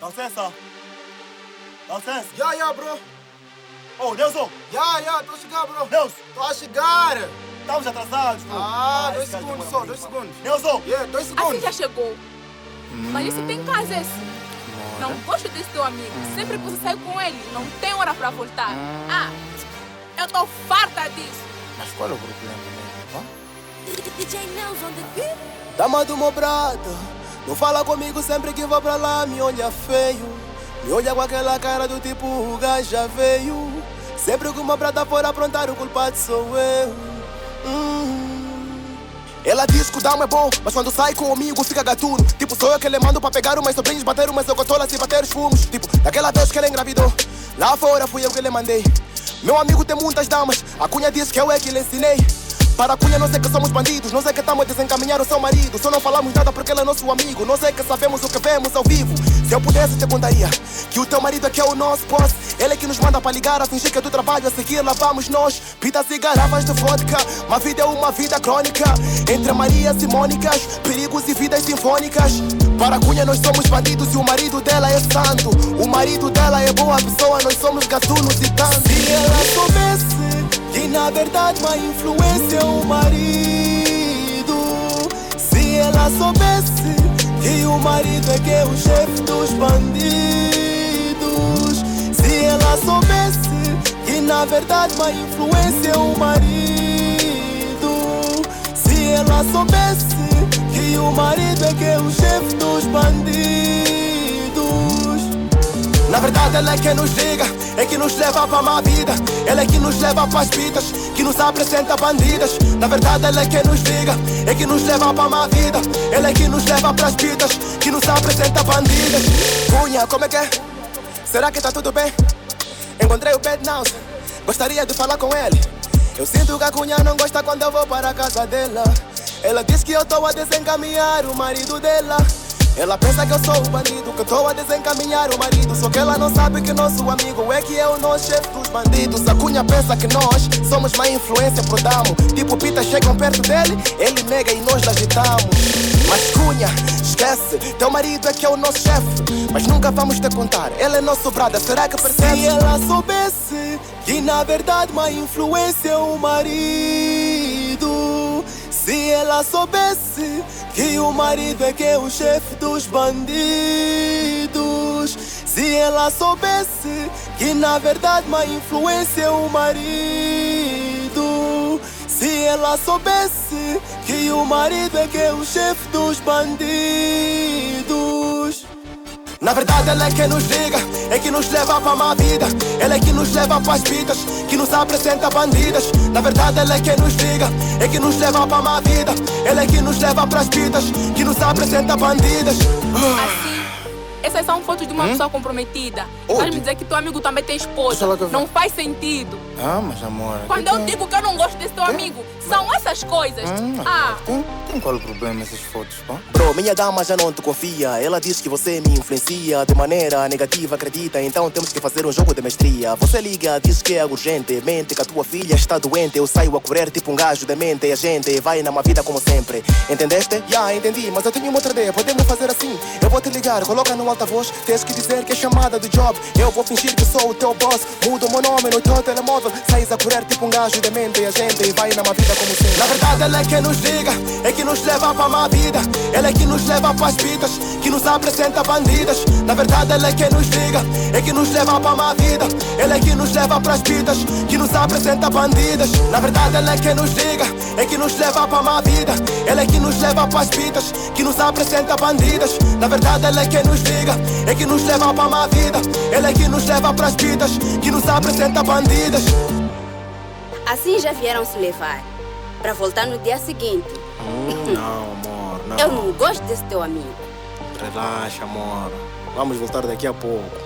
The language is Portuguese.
Dá licença. Dá licença. Ya, bro. Oh, Nelson. Ya, tô a chegar, bro. Nelson. Tô a chegar. Estamos atrasados, bro. Dois esse cara segundos demora só, muito, 2 pá. segundos. Nelson. Yeah, 2 Assim segundos. já chegou. Mas isso tem casa esse. Não gosto desse teu amigo. Sempre que você sai com ele, não tem hora pra voltar. Eu tô farta disso. Mas qual é o problema mesmo? DJ Nels on the beat. Dama do meu brado, não fala comigo sempre que vou pra lá, me olha feio. Me olha com aquela cara do tipo, o gajo já veio. Sempre que uma brada for aprontar, o culpado sou eu. Ela diz que o dama é bom, mas quando sai comigo fica gatuno. Tipo, sou eu que lhe mando pra pegar umas sobrinhas, bater umas ocotolas e bater os fumos. Tipo, daquela vez que ela engravidou, lá fora fui eu que lhe mandei. Meu amigo tem muitas damas, a cunha disse que eu é que lhe ensinei. Para a cunha não sei que somos bandidos, não sei que estamos a desencaminhar o seu marido. Só não falamos nada porque ele é nosso amigo, não sei que sabemos o que vemos ao vivo. Se eu pudesse te contaria que o teu marido é que é o nosso boss. Ele é que nos manda para ligar, a fingir que é do trabalho, a seguir lá vamos nós. Pitas e garrafas de vodka, uma vida é uma vida crônica. Entre Marias e Mônicas, perigos e vidas sinfônicas. Para a cunha nós somos bandidos e o marido dela é santo. O marido dela é boa pessoa, nós somos gatunos e tanto. Se ela soubesse que na verdade má influência é o marido. Se ela soubesse que o marido é que é o chefe dos bandidos. Se ela soubesse que na verdade má influência é o marido. Se ela soubesse que o marido é que é o chefe dos bandidos. Na verdade ela é que nos liga, é que nos leva pra má vida. Ela é que nos leva pras pitas, que nos apresenta bandidas. Na verdade ela é que nos liga, é que nos leva pra má vida. Ela é que nos leva pras pitas, que nos apresenta bandidas. Cunha, como é que é? Será que tá tudo bem? Encontrei o Bad House, gostaria de falar com ele. Eu sinto que a cunha não gosta quando eu vou para a casa dela. Ela diz que eu tô a desencaminhar o marido dela. Ela pensa que eu sou o bandido, que eu tô a desencaminhar o marido. Só que ela não sabe que nosso amigo é que é o nosso chefe dos bandidos. A cunha pensa que nós somos má influência pro damo. Tipo, pitas chegam perto dele, ele nega e nós agitamos. Mas cunha, esquece, teu marido é que é o nosso chefe. Mas nunca vamos te contar, ele é nosso brother, será que percebe? Se ela soubesse que na verdade má influência é o marido. Se ela soubesse que o marido é que é o chefe dos bandidos. Se ela soubesse que na verdade má influência é o marido. Se ela soubesse que o marido é que é o chefe dos bandidos. Na verdade ela é que nos liga, é que nos leva pra má vida. Ela é que nos leva pras pitas, que nos apresenta bandidas. Na verdade ela é que nos liga, é que nos leva pra má vida. Ela é que nos leva pras pitas, que nos apresenta bandidas. Assim, essas são fotos de uma pessoa comprometida. Vai me dizer que teu amigo também tem esposa. Não faz sentido. Mas amor... Quando eu digo que eu não gosto desse teu amigo, são essas coisas. Tem qual o problema essas fotos, pá? Bro, minha dama já não te confia. Ela diz que você me influencia de maneira negativa, acredita. Então temos que fazer um jogo de mestria. Você liga, diz que é urgente, mente que a tua filha está doente. Eu saio a correr tipo um gajo demente. E a gente vai na má vida como sempre. Entendeste? Entendi, mas eu tenho uma outra ideia. Podemos fazer assim, eu vou te ligar, coloca no alta voz. Tens que dizer que é chamada do job. Eu vou fingir que sou o teu boss. Mudo o meu nome no teu telemóvel. Sais a correr tipo um gajo demente. E a gente vai na má vida como sempre. Na verdade ela é que nos liga, é que nos leva pra má vida. Ela é que nos leva pras pitas, que nos apresenta bandidas. Na verdade ela é que nos liga, é que nos leva pra má vida. Ela é que nos leva pras pitas, que nos apresenta bandidas. Na verdade ela é que nos liga, é que nos leva pra má vida. Ela é que nos leva pras pitas, que nos apresenta bandidas. Na verdade ela é que nos liga, é que nos leva pra má vida. Ela é que nos leva pras pitas, que nos apresenta bandidas. Assim já vieram se levar, para voltar no dia seguinte. Não, amor, não. Eu não gosto desse teu amigo. Relaxa, amor. Vamos voltar daqui a pouco.